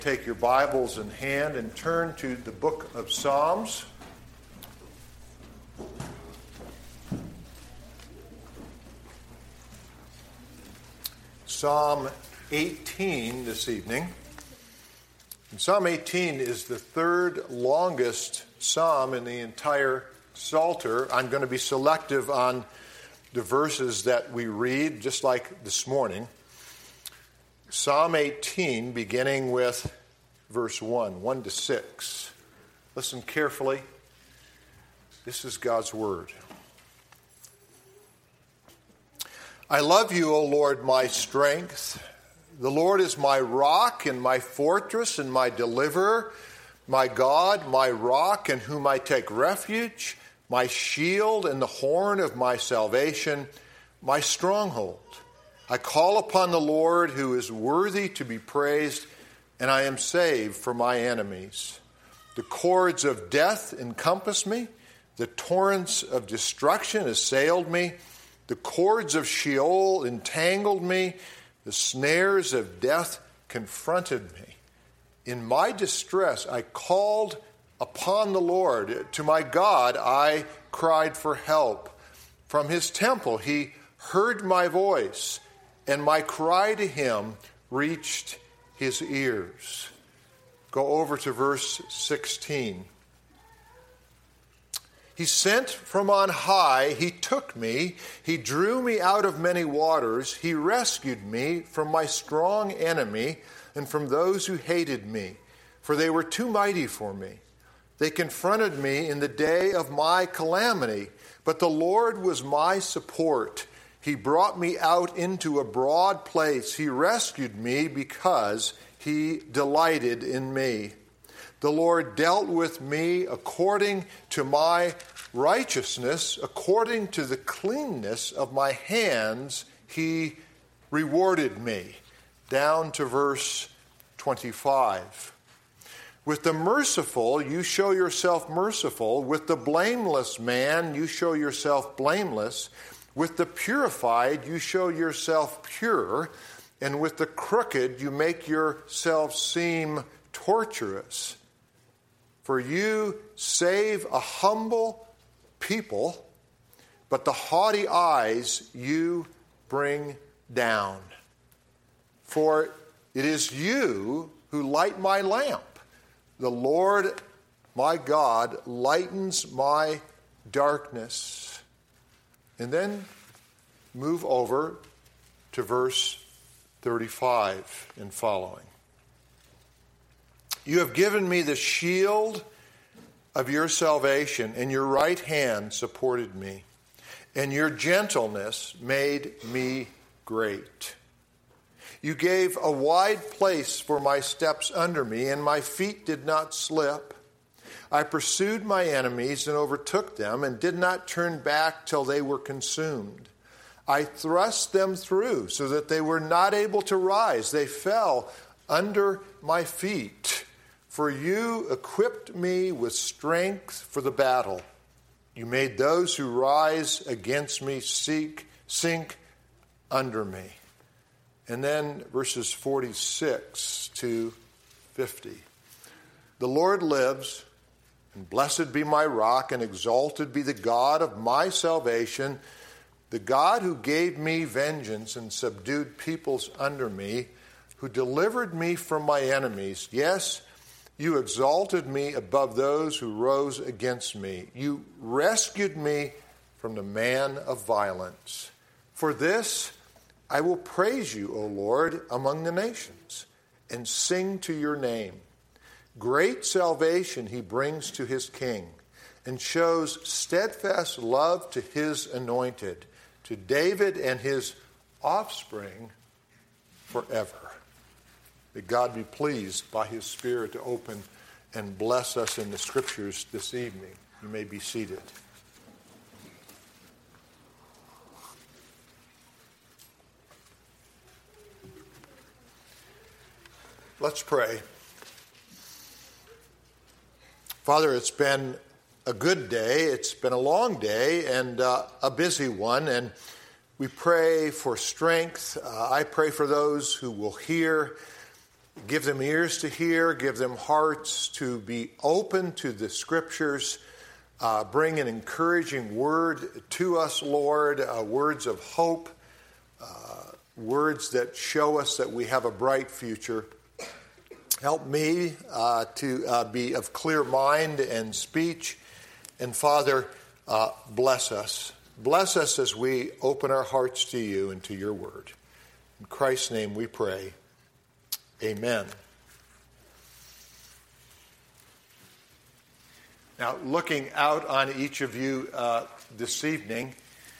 Take your Bibles in hand and turn to the book of Psalms. Psalm 18 this evening. And Psalm 18 is the third longest psalm in the entire Psalter. I'm going to be selective on the verses that we read, just like this morning. Psalm 18, beginning with verse 1 to 6. Listen carefully. This is God's word. I love you, O Lord, my strength. The Lord is my rock and my fortress and my deliverer, my God, my rock in whom I take refuge, my shield and the horn of my salvation, my stronghold. I call upon the Lord who is worthy to be praised, and I am saved from my enemies. The cords of death encompass me. The torrents of destruction assailed me. The cords of Sheol entangled me. The snares of death confronted me. In my distress, I called upon the Lord. To my God, I cried for help. From his temple, he heard my voice, and my cry to him reached his ears. Go over to verse 16. He sent from on high, he took me, he drew me out of many waters, he rescued me from my strong enemy and from those who hated me, for they were too mighty for me. They confronted me in the day of my calamity, but the Lord was my support. He brought me out into a broad place. He rescued me because he delighted in me. The Lord dealt with me according to my righteousness, according to the cleanness of my hands, he rewarded me. Down to verse 25. With the merciful, you show yourself merciful. With the blameless man, you show yourself blameless. With the purified, you show yourself pure, and with the crooked, you make yourself seem tortuous. For you save a humble people, but the haughty eyes you bring down. For it is you who light my lamp. The Lord, my God, lightens my darkness. And then move over to verse 35 and following. You have given me the shield of your salvation, and your right hand supported me, and your gentleness made me great. You gave a wide place for my steps under me, and my feet did not slip. I pursued my enemies and overtook them and did not turn back till they were consumed. I thrust them through so that they were not able to rise. They fell under my feet. For you equipped me with strength for the battle. You made those who rise against me sink under me. And then verses 46 to 50. The Lord lives. And blessed be my rock, and exalted be the God of my salvation, the God who gave me vengeance and subdued peoples under me, who delivered me from my enemies. Yes, you exalted me above those who rose against me. You rescued me from the man of violence. For this I will praise you, O Lord, among the nations, and sing to your name. Great salvation he brings to his king, and shows steadfast love to his anointed, to David and his offspring forever. May God be pleased by his Spirit to open and bless us in the Scriptures this evening. You may be seated. Let's pray. Father, it's been a good day. It's been a long day and a busy one, and we pray for strength. I pray for those who will hear Give them ears to hear, give them hearts to be open to the Scriptures. Bring an encouraging word to us, Lord, words of hope, words that show us that we have a bright future. Help me to be of clear mind and speech. And Father, bless us. Bless us as we open our hearts to you and to your word. In Christ's name we pray. Amen. Now, looking out on each of you this evening,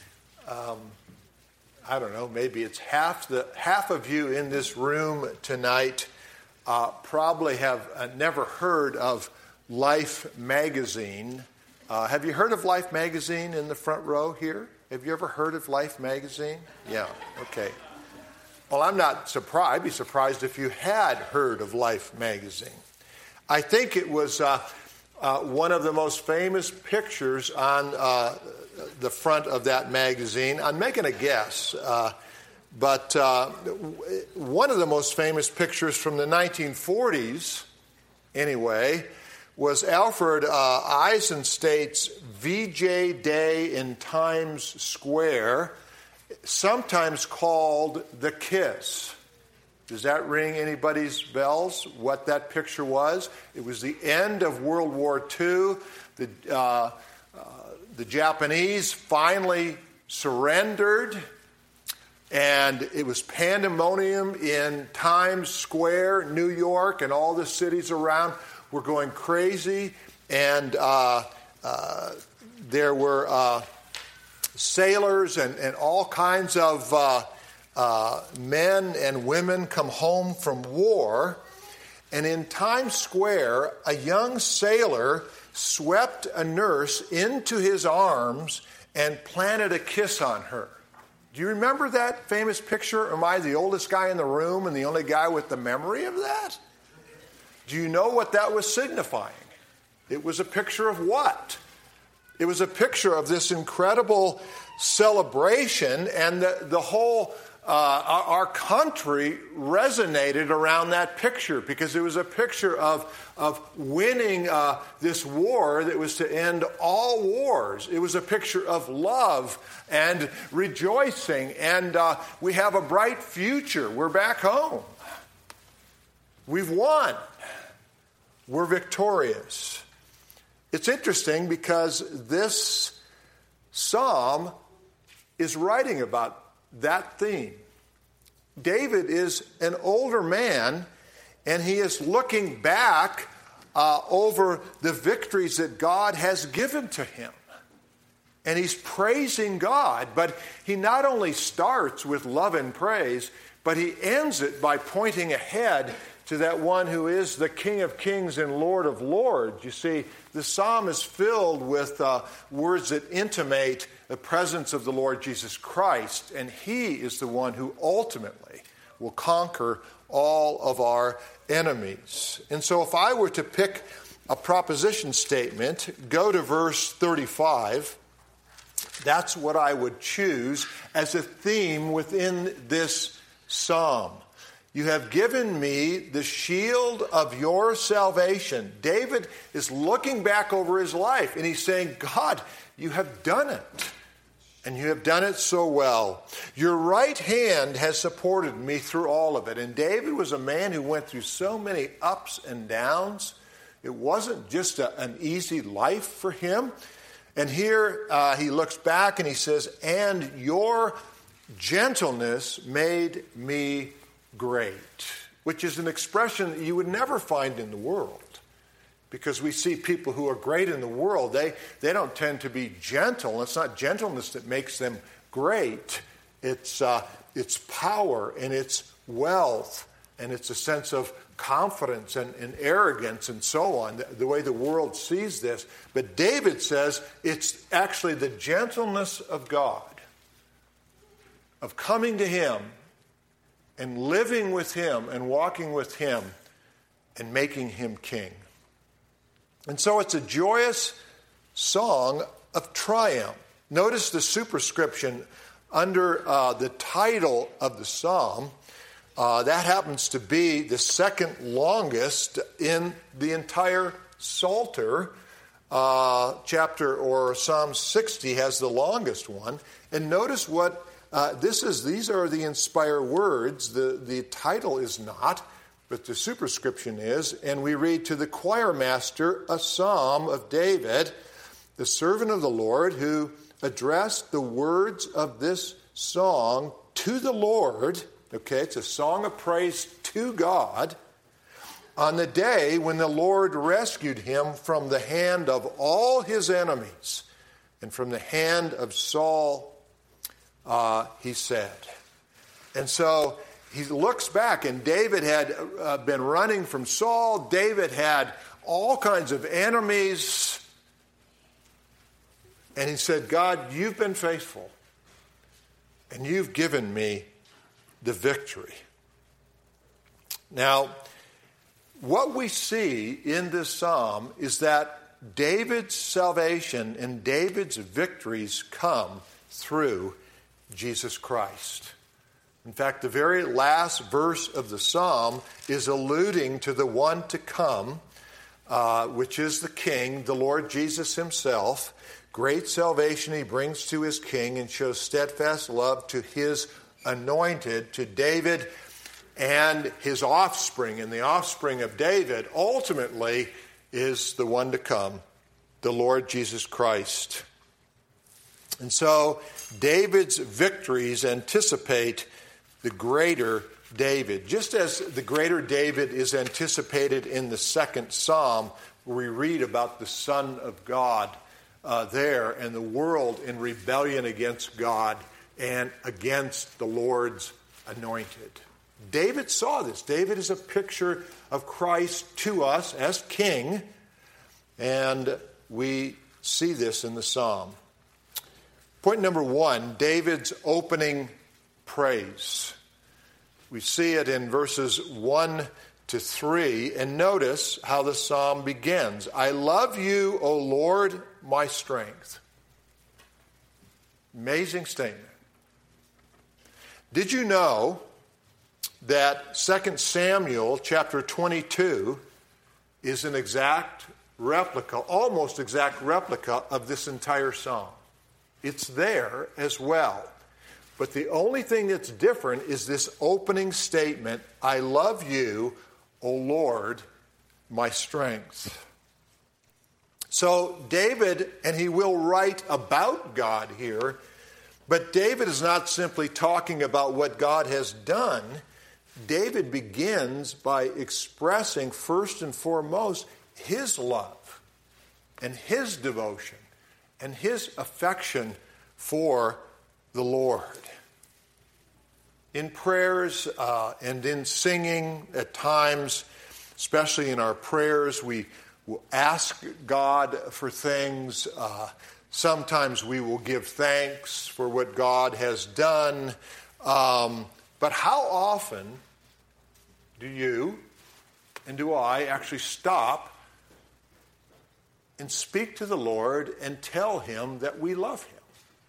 I don't know, maybe it's half of you in this room tonight probably have never heard of Life magazine. Have you heard of Life magazine in the front row here? Have you ever heard of Life magazine? Yeah, okay. Well, I'm not surprised. I'd be surprised if you had heard of Life magazine. I think it was one of the most famous pictures on the front of that magazine. I'm making a guess, but one of the most famous pictures from the 1940s, anyway, was Alfred Eisenstaett's VJ Day in Times Square, sometimes called The Kiss. Does that ring anybody's bells, what that picture was? It was the end of World War II. The Japanese finally surrendered, and it was pandemonium in Times Square, New York, and all the cities around were going crazy, and there were sailors and all kinds of men and women come home from war. And in Times Square, a young sailor swept a nurse into his arms and planted a kiss on her. Do you remember that famous picture? Am I the oldest guy in the room and the only guy with the memory of that? Do you know what that was signifying? It was a picture of what? It was a picture of this incredible celebration, and the whole, our country resonated around that picture because it was a picture of winning this war that was to end all wars. It was a picture of love and rejoicing, and we have a bright future. We're back home. We've won. We're victorious. It's interesting because this psalm is writing about that theme. David is an older man, and he is looking back over the victories that God has given to him. And he's praising God, but he not only starts with love and praise, but he ends it by pointing ahead to that one who is the King of Kings and Lord of Lords. You see, the psalm is filled with words that intimate the presence of the Lord Jesus Christ, and he is the one who ultimately will conquer all of our enemies. And so if I were to pick a proposition statement, go to verse 35. That's what I would choose as a theme within this psalm. You have given me the shield of your salvation. David is looking back over his life, and he's saying, God, you have done it, and you have done it so well. Your right hand has supported me through all of it. And David was a man who went through so many ups and downs. It wasn't just an easy life for him. And here he looks back and he says, and your gentleness made me great, which is an expression that you would never find in the world. Because we see people who are great in the world, they don't tend to be gentle. It's not gentleness that makes them great. It's power and it's wealth and it's a sense of confidence and arrogance and so on, the way the world sees this. But David says it's actually the gentleness of God, of coming to him and living with him and walking with him and making him king. And so it's a joyous song of triumph. Notice the superscription under the title of the psalm. That happens to be the second longest in the entire Psalter. Chapter or Psalm 60 has the longest one. And notice what these are the inspired words. The title is not, but the superscription is. And we read, to the choir master, a psalm of David, the servant of the Lord, who addressed the words of this song to the Lord. Okay, it's a song of praise to God on the day when the Lord rescued him from the hand of all his enemies and from the hand of Saul, he said. And so he looks back, and David had been running from Saul. David had all kinds of enemies. And he said, God, you've been faithful, and you've given me the victory. Now, what we see in this psalm is that David's salvation and David's victories come through Jesus Christ. In fact, the very last verse of the psalm is alluding to the one to come, which is the King, the Lord Jesus himself. Great salvation he brings to his king and shows steadfast love to his anointed, to David and his offspring. And the offspring of David ultimately is the one to come, the Lord Jesus Christ. And so David's victories anticipate the greater David. Just as the greater David is anticipated in the second psalm, where we read about the Son of God there and the world in rebellion against God and against the Lord's anointed. David saw this. David is a picture of Christ to us as king, and we see this in the psalm. Point number one, David's opening praise. We see it in verses 1 to 3, and notice how the psalm begins. I love you, O Lord, my strength. Amazing statement. Did you know that 2 Samuel chapter 22 is an exact replica, almost exact replica of this entire psalm? It's there as well. But the only thing that's different is this opening statement, I love you, O Lord, my strength. So David, and he will write about God here, but David is not simply talking about what God has done. David begins by expressing first and foremost his love and his devotion and his affection for the Lord. In prayers and in singing at times, especially in our prayers, we will ask God for things. Sometimes we will give thanks for what God has done. But how often do you and do I actually stop and speak to the Lord and tell him that we love him?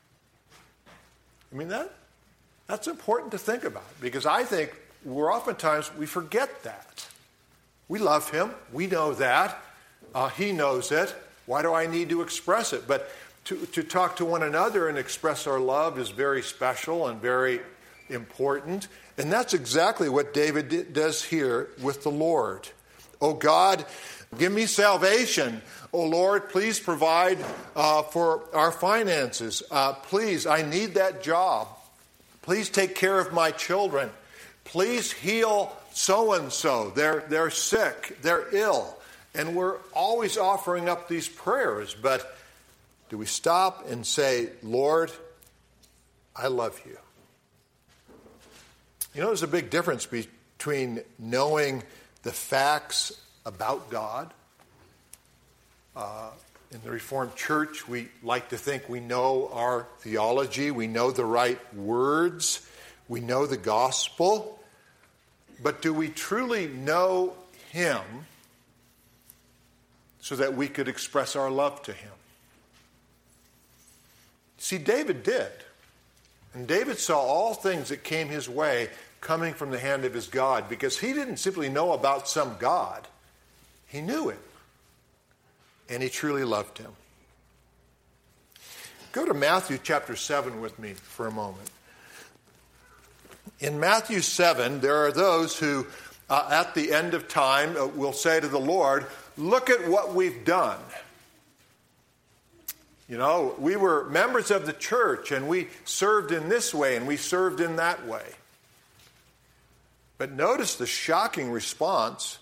I mean, that's important to think about, because I think oftentimes we forget that. We love him. We know that. He knows it. Why do I need to express it? But to talk to one another and express our love is very special and very important. And that's exactly what David does here with the Lord. Oh God, give me salvation. Oh Lord, please provide for our finances. Please, I need that job. Please take care of my children. Please heal so-and-so. They're sick. They're ill. And we're always offering up these prayers. But do we stop and say, Lord, I love you? You know, there's a big difference between knowing the facts about God. In the Reformed Church, we like to think we know our theology, we know the right words, we know the gospel. But do we truly know him so that we could express our love to him? See, David did. And David saw all things that came his way coming from the hand of his God, because he didn't simply know about some God. He knew him, and he truly loved him. Go to Matthew chapter 7 with me for a moment. In Matthew 7, there are those who, at the end of time, will say to the Lord, look at what we've done. You know, we were members of the church, and we served in this way, and we served in that way. But notice the shocking response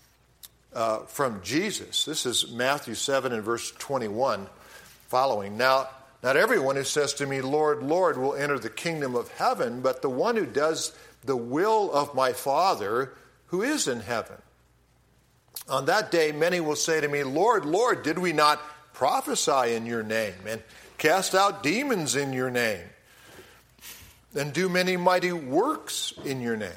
from Jesus. This is Matthew 7 and verse 21 following. Now, not everyone who says to me, Lord, Lord, will enter the kingdom of heaven, but the one who does the will of my Father who is in heaven. On that day, many will say to me, Lord, Lord, did we not prophesy in your name and cast out demons in your name and do many mighty works in your name?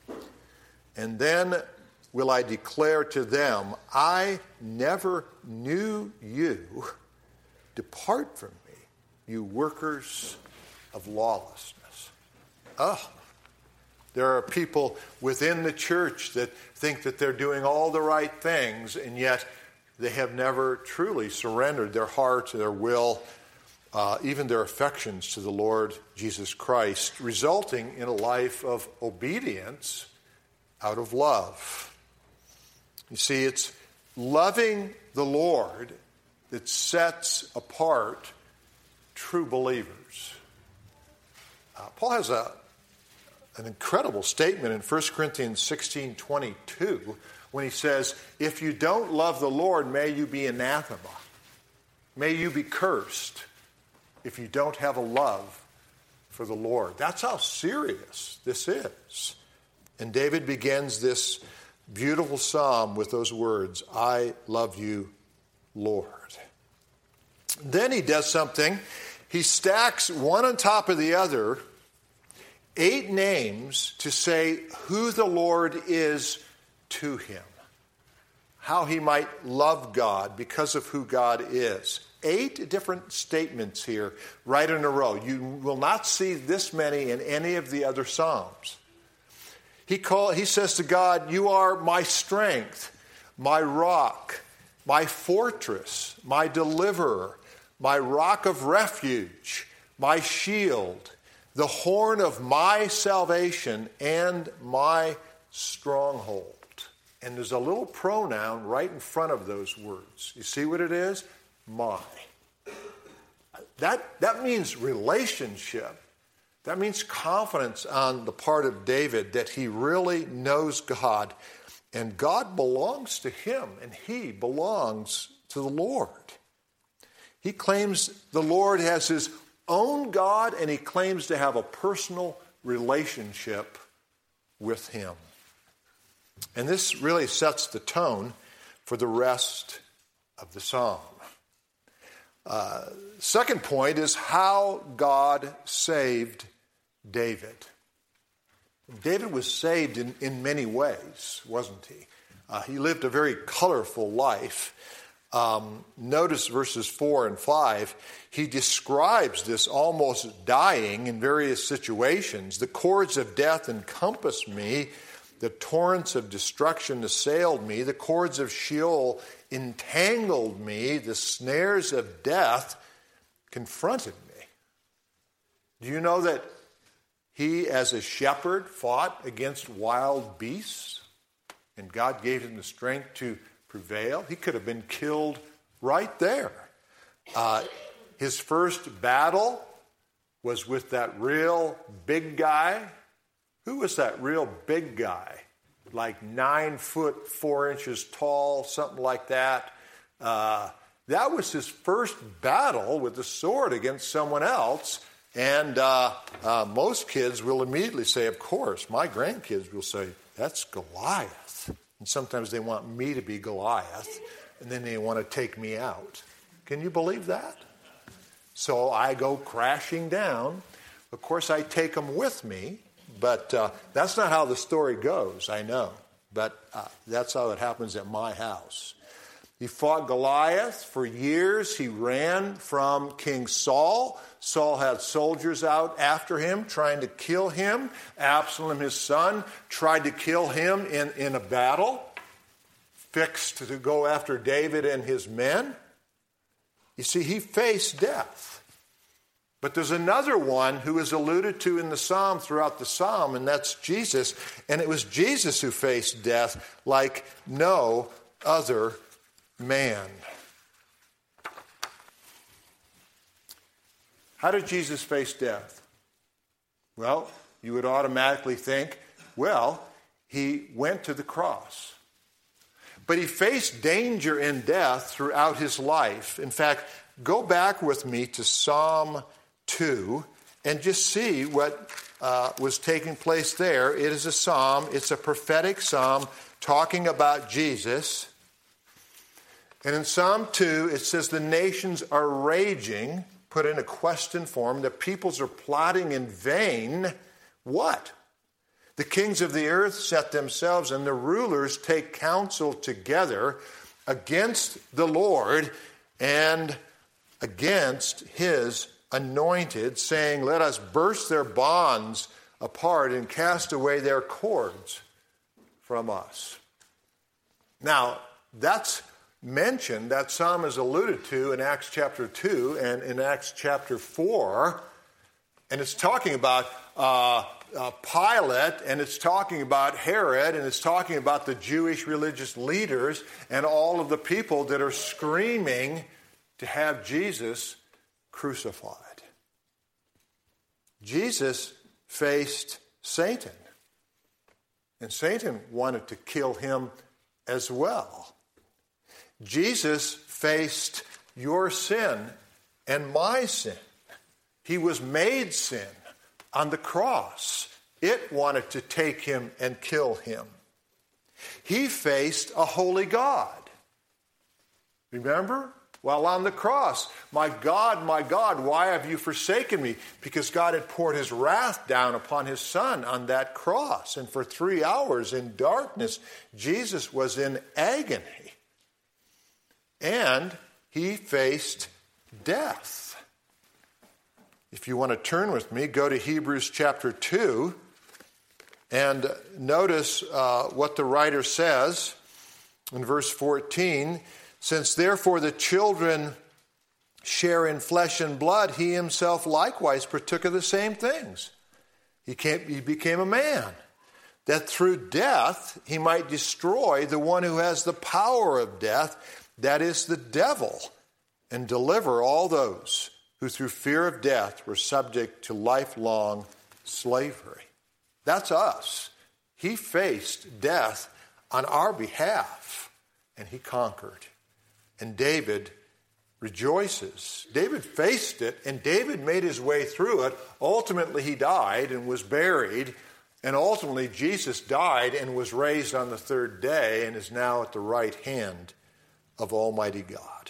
And then will I declare to them, I never knew you. Depart from me, you workers of lawlessness. Oh, there are people within the church that think that they're doing all the right things, and yet they have never truly surrendered their heart, their will, even their affections to the Lord Jesus Christ, resulting in a life of obedience out of love. You see, it's loving the Lord that sets apart true believers. Paul has an incredible statement in 1 Corinthians 16:22 when he says, if you don't love the Lord, may you be anathema. May you be cursed if you don't have a love for the Lord. That's how serious this is. And David begins this beautiful psalm with those words, I love you, Lord. Then he does something. He stacks one on top of the other 8 names to say who the Lord is to him. How he might love God because of who God is. 8 different statements here right in a row. You will not see this many in any of the other Psalms. He says to God, you are my strength, my rock, my fortress, my deliverer, my rock of refuge, my shield, the horn of my salvation, and my stronghold. And there's a little pronoun right in front of those words. You see what it is? My. That means relationship. That means confidence on the part of David that he really knows God, and God belongs to him, and he belongs to the Lord. He claims the Lord has his own God, and he claims to have a personal relationship with him. And this really sets the tone for the rest of the psalm. Second point is how God saved David. David was saved in many ways, wasn't he? He lived a very colorful life. Notice verses 4 and 5. He describes this almost dying in various situations. The cords of death encompassed me. The torrents of destruction assailed me. The cords of Sheol entangled me. The snares of death confronted me. Do you know that he, as a shepherd, fought against wild beasts? And God gave him the strength to prevail. He could have been killed right there. His first battle was with that real big guy. Who was that real big guy? Like 9 foot 4 inches tall, something like that. That was his first battle with the sword against someone else. And most kids will immediately say, of course, my grandkids will say, that's Goliath. And sometimes they want me to be Goliath, and then they want to take me out. Can you believe that? So I go crashing down. Of course, I take them with me, but that's not how the story goes, I know. But that's how it happens at my house. He fought Goliath for years. He ran from King Saul. Saul had soldiers out after him, trying to kill him. Absalom, his son, tried to kill him in a battle, fixed to go after David and his men. You see, he faced death. But there's another one who is alluded to in the psalm throughout the psalm, and that's Jesus. And it was Jesus who faced death like no other man. How did Jesus face death? Well, you would automatically think, well, he went to the cross. But he faced danger and death throughout his life. In fact, go back with me to Psalm 2 and just see what was taking place there. It is a psalm. It's a prophetic psalm talking about Jesus. And in Psalm 2, it says the nations are raging, put in a question form. The peoples are plotting in vain. What? The kings of the earth set themselves, and the rulers take counsel together against the Lord and against his anointed, saying, let us burst their bonds apart and cast away their cords from us. Now, that's mentioned, that psalm is alluded to in Acts chapter 2 and in Acts chapter 4, and it's talking about Pilate, and it's talking about Herod, and it's talking about the Jewish religious leaders and all of the people that are screaming to have Jesus crucified. Jesus faced Satan, and Satan wanted to kill him as well. Jesus faced your sin and my sin. He was made sin on the cross. It wanted to take him and kill him. He faced a holy God. Remember? While on the cross, my God, why have you forsaken me? Because God had poured his wrath down upon his son on that cross. And for 3 hours in darkness, Jesus was in agony. And he faced death. If you want to turn with me, go to Hebrews chapter 2 and notice what the writer says in verse 14. Since therefore the children share in flesh and blood, he himself likewise partook of the same things. He became a man, that through death he might destroy the one who has the power of death, that is the devil, and deliver all those who through fear of death were subject to lifelong slavery. That's us. He faced death on our behalf, and he conquered. And David rejoices. David faced it, and David made his way through it. Ultimately, he died and was buried. And ultimately, Jesus died and was raised on the third day and is now at the right hand of Almighty God.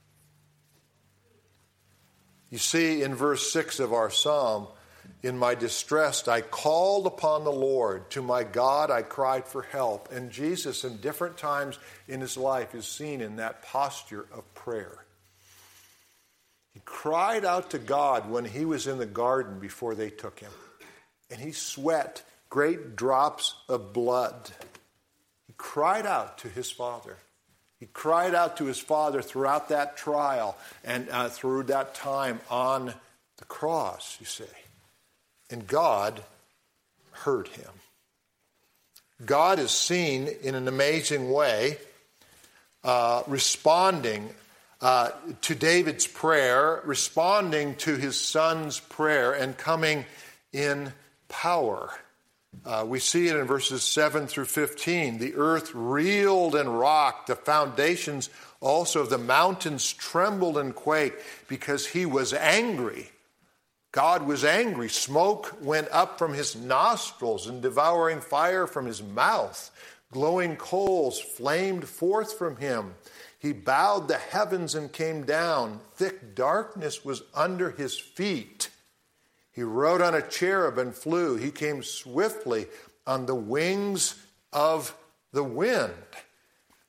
You see, in verse 6 of our psalm, in my distress, I called upon the Lord. To my God, I cried for help. And Jesus, in different times in his life, is seen in that posture of prayer. He cried out to God when he was in the garden before they took him. And he sweat great drops of blood. He cried out to his Father. He cried out to his Father throughout that trial and through that time on the cross, you see. And God heard him. God is seen in an amazing way, responding to David's prayer, responding to his son's prayer, and coming in power. We see it in verses 7 through 15. The earth reeled and rocked. The foundations also of the mountains trembled and quaked because he was angry. God was angry. Smoke went up from his nostrils and devouring fire from his mouth. Glowing coals flamed forth from him. He bowed the heavens and came down. Thick darkness was under his feet. He rode on a cherub and flew. He came swiftly on the wings of the wind.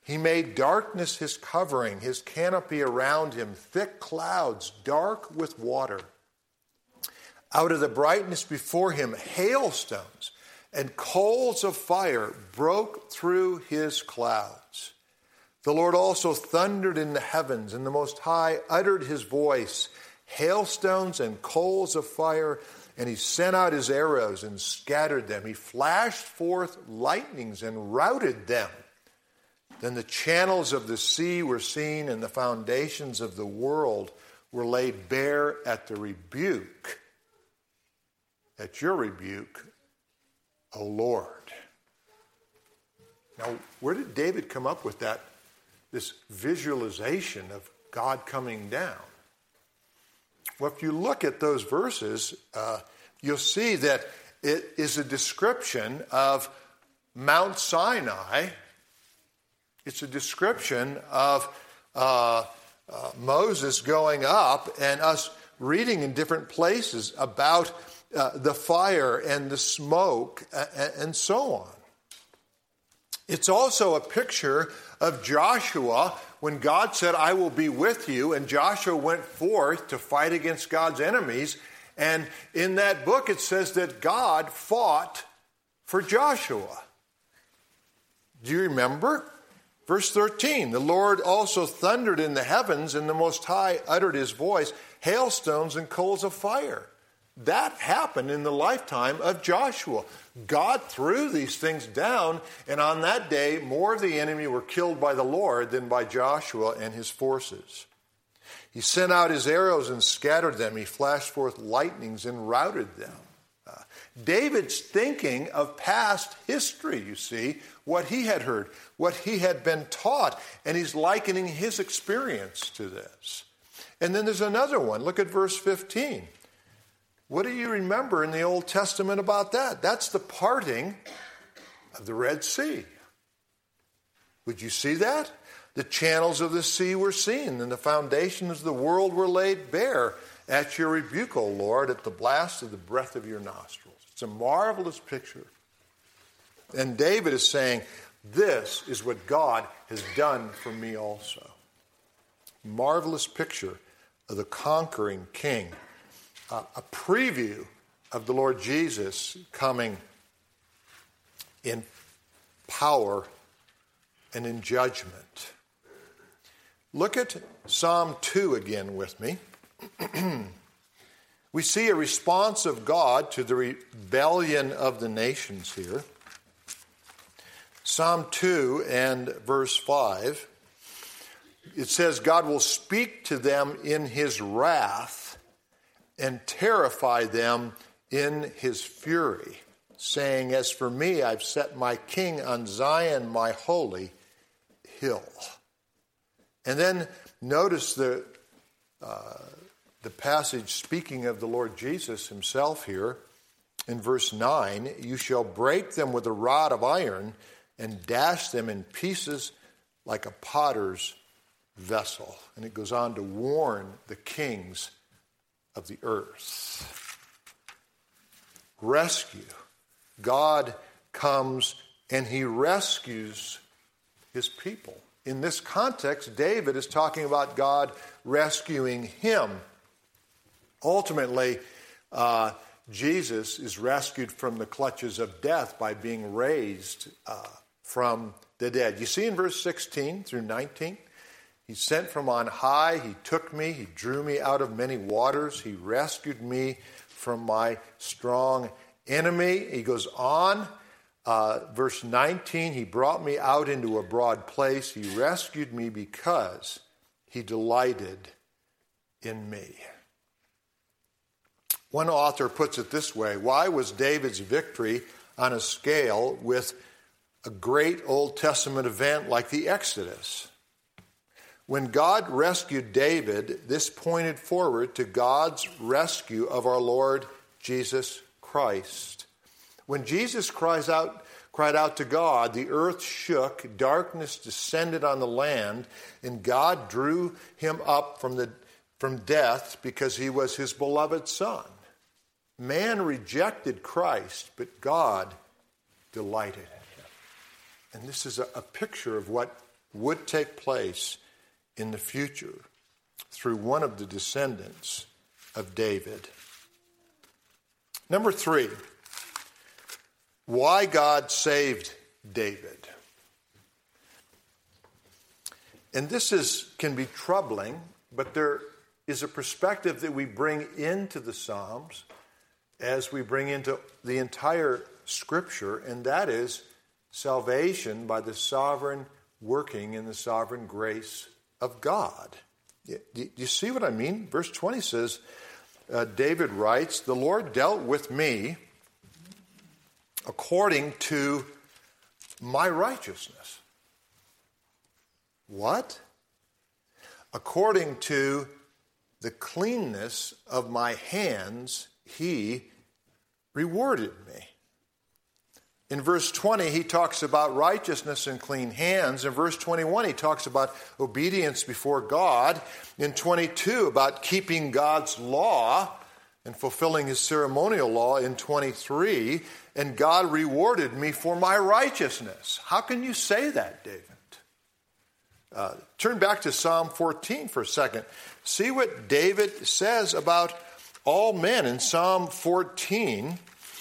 He made darkness his covering, his canopy around him, thick clouds, dark with water. Out of the brightness before him, hailstones and coals of fire broke through his clouds. The Lord also thundered in the heavens, and the Most High uttered his voice, hailstones and coals of fire, and he sent out his arrows and scattered them. He flashed forth lightnings and routed them. Then the channels of the sea were seen, and the foundations of the world were laid bare at the rebuke, at your rebuke, O Lord. Now, where did David come up with this visualization of God coming down? Well, if you look at those verses, you'll see that it is a description of Mount Sinai. It's a description of Moses going up and us reading in different places about the fire and the smoke and so on. It's also a picture of Joshua when God said, I will be with you, and Joshua went forth to fight against God's enemies. And in that book it says that God fought for Joshua. Do you remember? Verse 13, the Lord also thundered in the heavens, and the Most High uttered his voice, hailstones and coals of fire. That happened in the lifetime of Joshua. God threw these things down, and on that day, more of the enemy were killed by the Lord than by Joshua and his forces. He sent out his arrows and scattered them. He flashed forth lightnings and routed them. David's thinking of past history, you see, what he had heard, what he had been taught, and he's likening his experience to this. And then there's another one. Look at verse 15. What do you remember in the Old Testament about that? That's the parting of the Red Sea. Would you see that? The channels of the sea were seen, and the foundations of the world were laid bare at your rebuke, O Lord, at the blast of the breath of your nostrils. It's a marvelous picture. And David is saying, this is what God has done for me also. Marvelous picture of the conquering king. A preview of the Lord Jesus coming in power and in judgment. Look at Psalm 2 again with me. We see a response of God to the rebellion of the nations here. Psalm 2 and verse 5. It says, God will speak to them in his wrath and terrify them in his fury, saying, as for me, I've set my king on Zion, my holy hill. And then notice the passage speaking of the Lord Jesus himself here in verse 9. You shall break them with a rod of iron and dash them in pieces like a potter's vessel. And it goes on to warn the kings of the earth. Rescue. God comes and he rescues his people. In this context, David is talking about God rescuing him. Ultimately, Jesus is rescued from the clutches of death by being raised from the dead. You see in verse 16 through 19, he sent from on high, he took me, he drew me out of many waters, he rescued me from my strong enemy. He goes on, verse 19, he brought me out into a broad place, he rescued me because he delighted in me. One author puts it this way: why was David's victory on a scale with a great Old Testament event like the Exodus? When God rescued David, this pointed forward to God's rescue of our Lord Jesus Christ. When Jesus cried out to God, the earth shook, darkness descended on the land, and God drew him up from death because he was his beloved Son. Man rejected Christ, but God delighted in him. And this is a picture of what would take place in the future through one of the descendants of David. Number 3, why God saved David. And this can be troubling, but there is a perspective that we bring into the Psalms as we bring into the entire Scripture, and that is salvation by the sovereign working in the sovereign grace of God. Do you see what I mean? Verse 20 says, David writes, "The Lord dealt with me according to my righteousness." What? According to the cleanness of my hands, he rewarded me. In verse 20, he talks about righteousness and clean hands. In verse 21, he talks about obedience before God. In 22, about keeping God's law and fulfilling his ceremonial law. In 23, and God rewarded me for my righteousness. How can you say that, David? Turn back to Psalm 14 for a second. See what David says about all men in Psalm 14.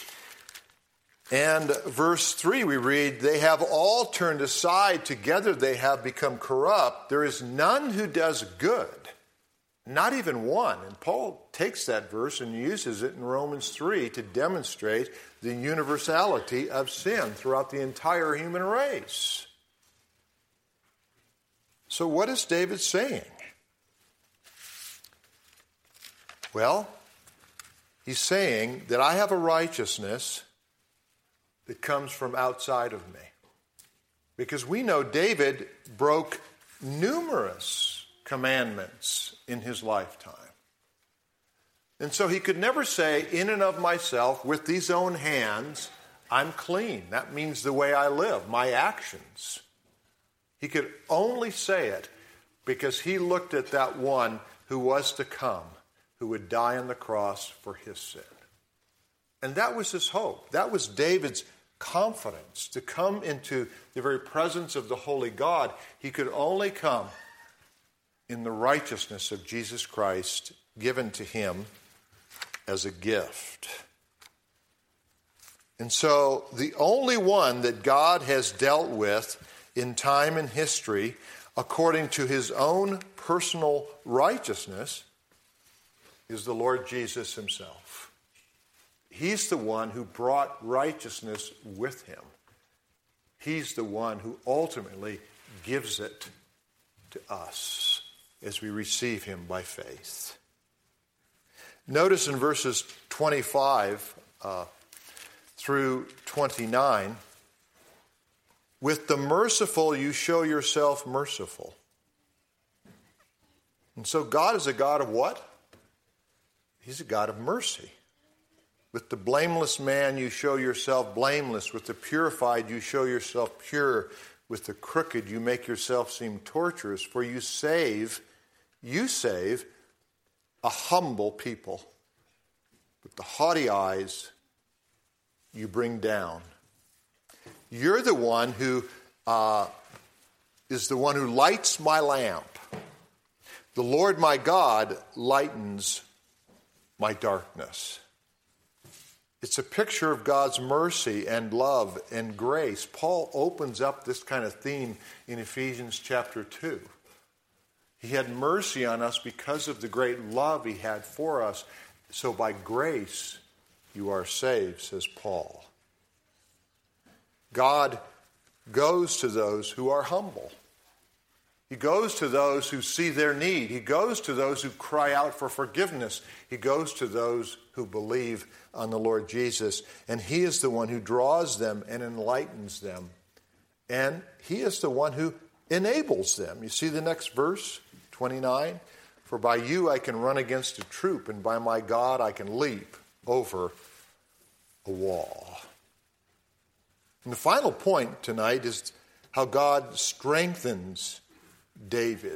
And verse 3 we read, "They have all turned aside, together they have become corrupt. There is none who does good, not even one." And Paul takes that verse and uses it in Romans 3 to demonstrate the universality of sin throughout the entire human race. So what is David saying? Well, he's saying that I have a righteousness that comes from outside of me. Because we know David broke numerous commandments in his lifetime. And so he could never say, in and of myself, with these own hands, I'm clean. That means the way I live, my actions. He could only say it because he looked at that one who was to come, who would die on the cross for his sin. And that was his hope. That was David's confidence to come into the very presence of the holy God. He could only come in the righteousness of Jesus Christ given to him as a gift. And so the only one that God has dealt with in time and history according to his own personal righteousness is the Lord Jesus himself. He's the one who brought righteousness with him. He's the one who ultimately gives it to us as we receive him by faith. Notice in verses 25 through 29, with the merciful you show yourself merciful. And so God is a God of what? He's a God of mercy. With the blameless man you show yourself blameless. With the purified you show yourself pure. With the crooked you make yourself seem torturous. For you save a humble people. With the haughty eyes you bring down. You're the one who is the one who lights my lamp. The Lord my God lightens my darkness. It's a picture of God's mercy and love and grace. Paul opens up this kind of theme in Ephesians chapter 2. He had mercy on us because of the great love he had for us. So by grace you are saved, says Paul. God goes to those who are humble. He goes to those who see their need. He goes to those who cry out for forgiveness. He goes to those who believe on the Lord Jesus. And he is the one who draws them and enlightens them. And he is the one who enables them. You see the next verse, 29? For by you I can run against a troop, and by my God I can leap over a wall. And the final point tonight is how God strengthens David.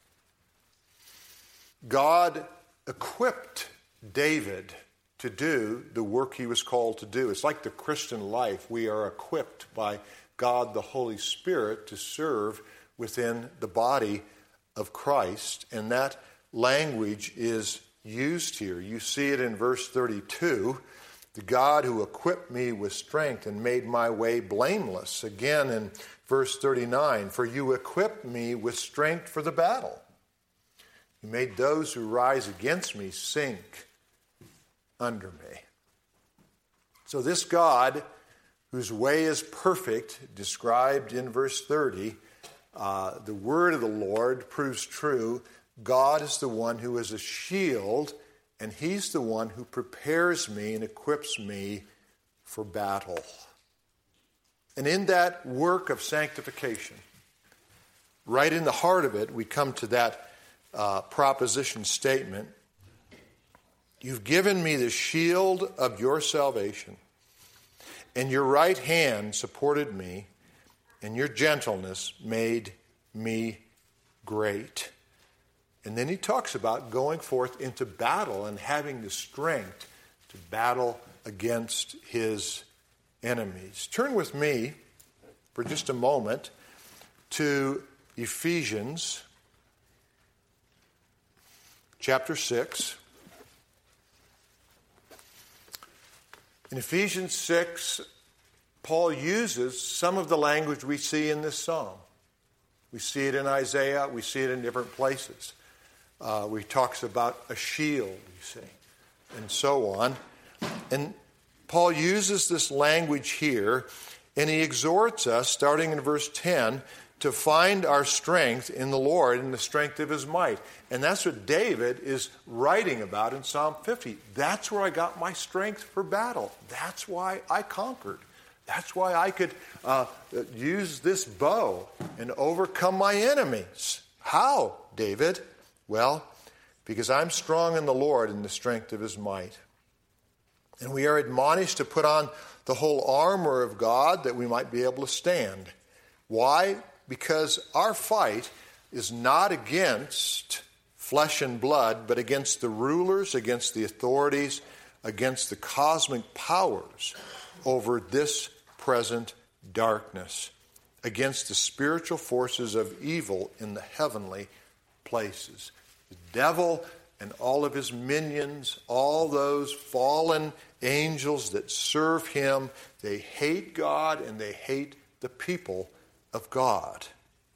God equipped David to do the work he was called to do. It's like the Christian life. We are equipped by God the Holy Spirit to serve within the body of Christ. And that language is used here. You see it in verse 32. The God who equipped me with strength and made my way blameless. Again in verse 39, for you equipped me with strength for the battle. You made those who rise against me sink under me. So this God, whose way is perfect, described in verse 30, the word of the Lord proves true. God is the one who is a shield, and he's the one who prepares me and equips me for battle. And in that work of sanctification, right in the heart of it, we come to that proposition statement. You've given me the shield of your salvation, and your right hand supported me, and your gentleness made me great. And then he talks about going forth into battle and having the strength to battle against his enemies. Turn with me for just a moment to Ephesians chapter 6. In Ephesians 6, Paul uses some of the language we see in this psalm. We see it in Isaiah. We see it in different places. Where he talks about a shield, you see, and so on. And Paul uses this language here, and he exhorts us, starting in verse 10, to find our strength in the Lord and the strength of his might. And that's what David is writing about in Psalm 50. That's where I got my strength for battle. That's why I conquered. That's why I could use this bow and overcome my enemies. How, David? Well, because I'm strong in the Lord in the strength of his might. And we are admonished to put on the whole armor of God that we might be able to stand. Why? Because our fight is not against flesh and blood, but against the rulers, against the authorities, against the cosmic powers over this present darkness, against the spiritual forces of evil in the heavenly places. The devil and all of his minions, all those fallen angels that serve him, they hate God and they hate the people of God.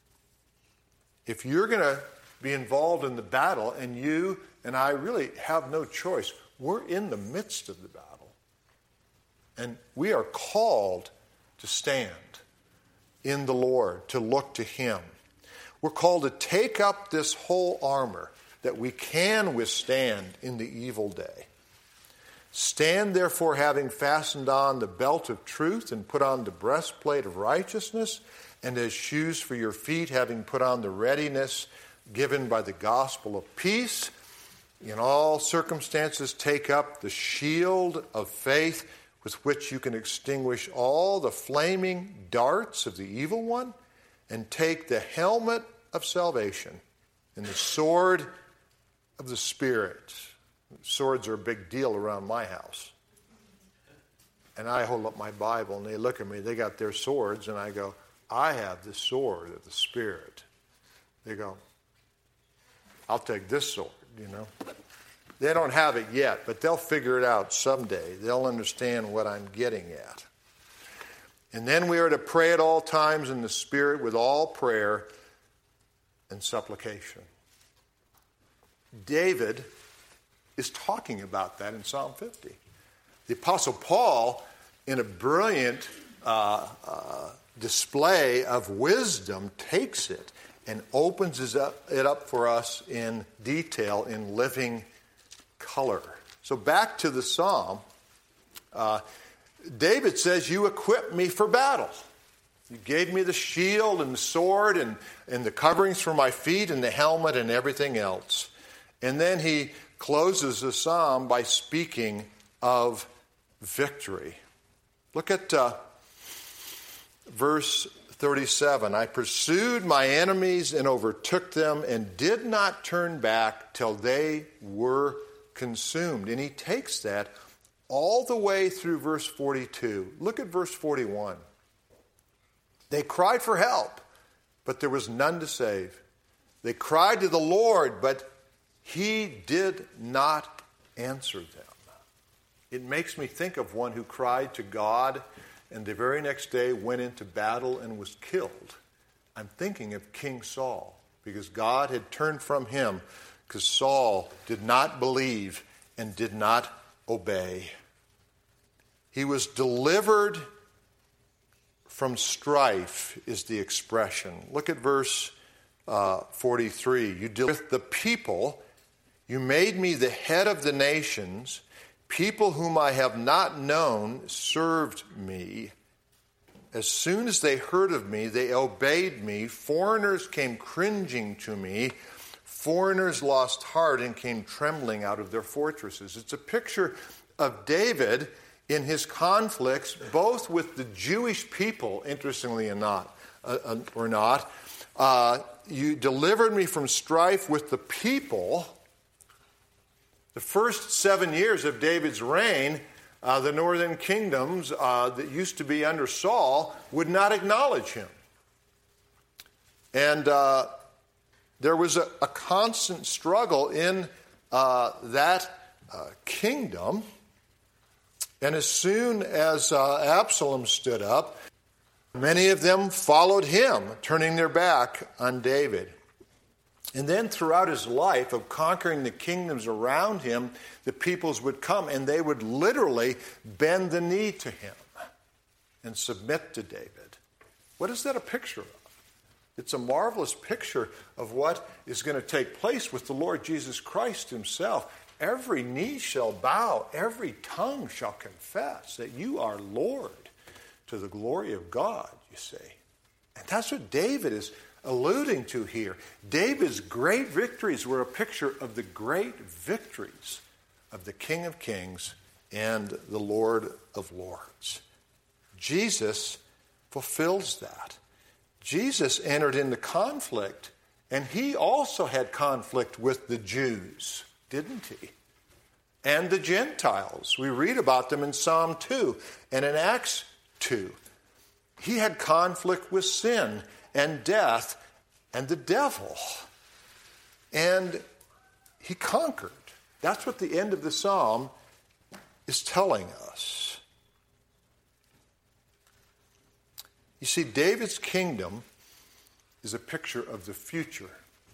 If you're going to be involved in the battle, and you and I really have no choice, we're in the midst of the battle. And we are called to stand in the Lord, to look to him. We're called to take up this whole armor that we can withstand in the evil day. Stand therefore, having fastened on the belt of truth and put on the breastplate of righteousness, and as shoes for your feet, having put on the readiness given by the gospel of peace. In all circumstances, take up the shield of faith with which you can extinguish all the flaming darts of the evil one, and take the helmet of salvation and the sword of the Spirit. Swords are a big deal around my house. And I hold up my Bible and they look at me, they got their swords, and I go, I have the sword of the Spirit. They go, I'll take this sword, you know. They don't have it yet, but they'll figure it out someday. They'll understand what I'm getting at. And then we are to pray at all times in the Spirit with all prayer and supplication. David is talking about that in Psalm 50. The Apostle Paul, in a brilliant display of wisdom, takes it and opens it up for us in detail, in living color. So back to the psalm, David says, you equipped me for battle. You gave me the shield and the sword and the coverings for my feet and the helmet and everything else. And then he closes the psalm by speaking of victory. Look at verse 37. I pursued my enemies and overtook them and did not turn back till they were consumed. And he takes that all the way through verse 42. Look at verse 41. They cried for help, but there was none to save. They cried to the Lord, but he did not answer them. It makes me think of one who cried to God and the very next day went into battle and was killed. I'm thinking of King Saul, because God had turned from him because Saul did not believe and did not obey. He was delivered from strife is the expression. Look at verse 43. You deal with the people. You made me the head of the nations. People whom I have not known served me. As soon as they heard of me, they obeyed me. Foreigners came cringing to me. Foreigners lost heart and came trembling out of their fortresses. It's a picture of David in his conflicts, both with the Jewish people, interestingly enough, or not. You delivered me from strife with the people. The first 7 years of David's reign, the northern kingdoms that used to be under Saul would not acknowledge him. And there was a constant struggle in that kingdom. And as soon as Absalom stood up, many of them followed him, turning their back on David. And then throughout his life of conquering the kingdoms around him, the peoples would come and they would literally bend the knee to him and submit to David. What is that a picture of? It's a marvelous picture of what is going to take place with the Lord Jesus Christ himself. Every knee shall bow, every tongue shall confess that you are Lord, to the glory of God, you see. And that's what David is alluding to here. David's great victories were a picture of the great victories of the King of Kings and the Lord of Lords. Jesus fulfills that. Jesus entered into conflict, and he also had conflict with the Jews, didn't he? And the Gentiles. We read about them in Psalm 2 and in Acts 2. He had conflict with sin and death and the devil. And he conquered. That's what the end of the psalm is telling us. You see, David's kingdom is a picture of the future.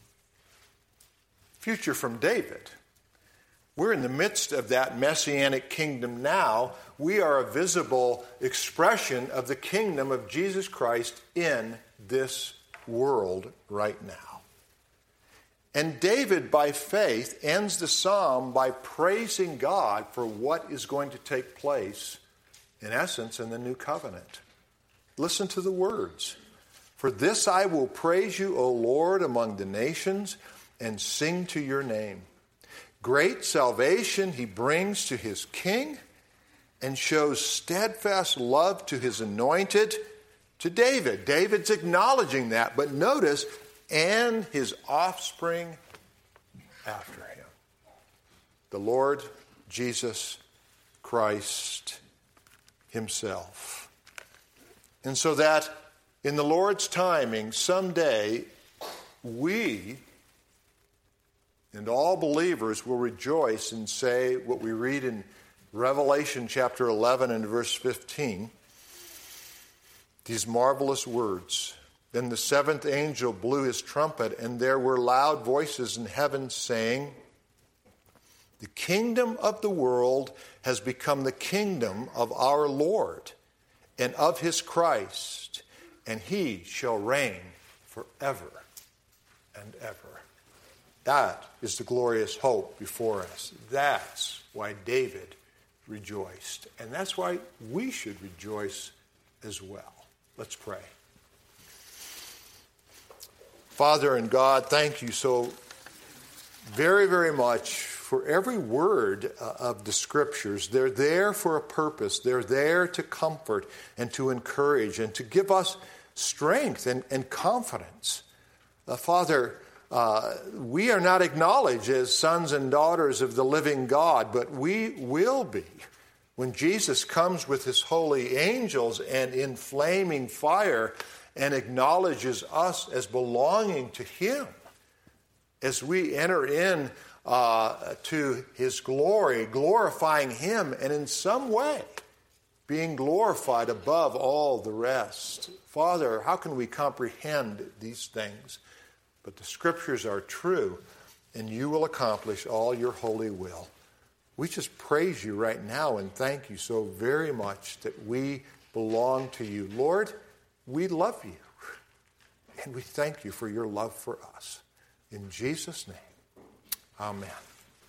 Future from David. We're in the midst of that messianic kingdom now. We are a visible expression of the kingdom of Jesus Christ in this world right now. And David, by faith, ends the psalm by praising God for what is going to take place, in essence, in the new covenant. Listen to the words. For this I will praise you, O Lord, among the nations, and sing to your name. Great salvation he brings to his king, and shows steadfast love to his anointed, to David. David's acknowledging that, but notice, and his offspring after him. The Lord Jesus Christ himself. And so that in the Lord's timing, someday, we and all believers will rejoice and say what we read in Revelation chapter 11 and verse 15. These marvelous words. Then the seventh angel blew his trumpet, and there were loud voices in heaven saying, the kingdom of the world has become the kingdom of our Lord and of his Christ, and he shall reign forever and ever. That is the glorious hope before us. That's why David rejoiced. And that's why we should rejoice as well. Let's pray. Father and God, thank you so very, very much for every word of the Scriptures. They're there for a purpose. They're there to comfort and to encourage and to give us strength and confidence. Father, we are not acknowledged as sons and daughters of the living God, but we will be when Jesus comes with his holy angels and in flaming fire and acknowledges us as belonging to him. As we enter in to his glory, glorifying him, and in some way being glorified above all the rest. Father, how can we comprehend these things? But the Scriptures are true, and you will accomplish all your holy will. We just praise you right now and thank you so very much that we belong to you. Lord, we love you, and we thank you for your love for us. In Jesus' name, amen.